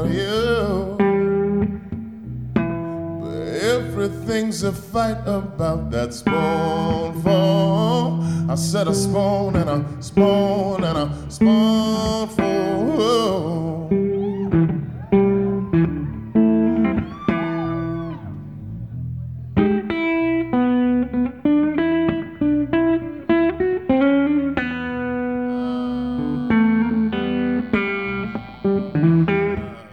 about you. But everything's a fight about that spoonful. I said a spoon and a spoon and a spoonful.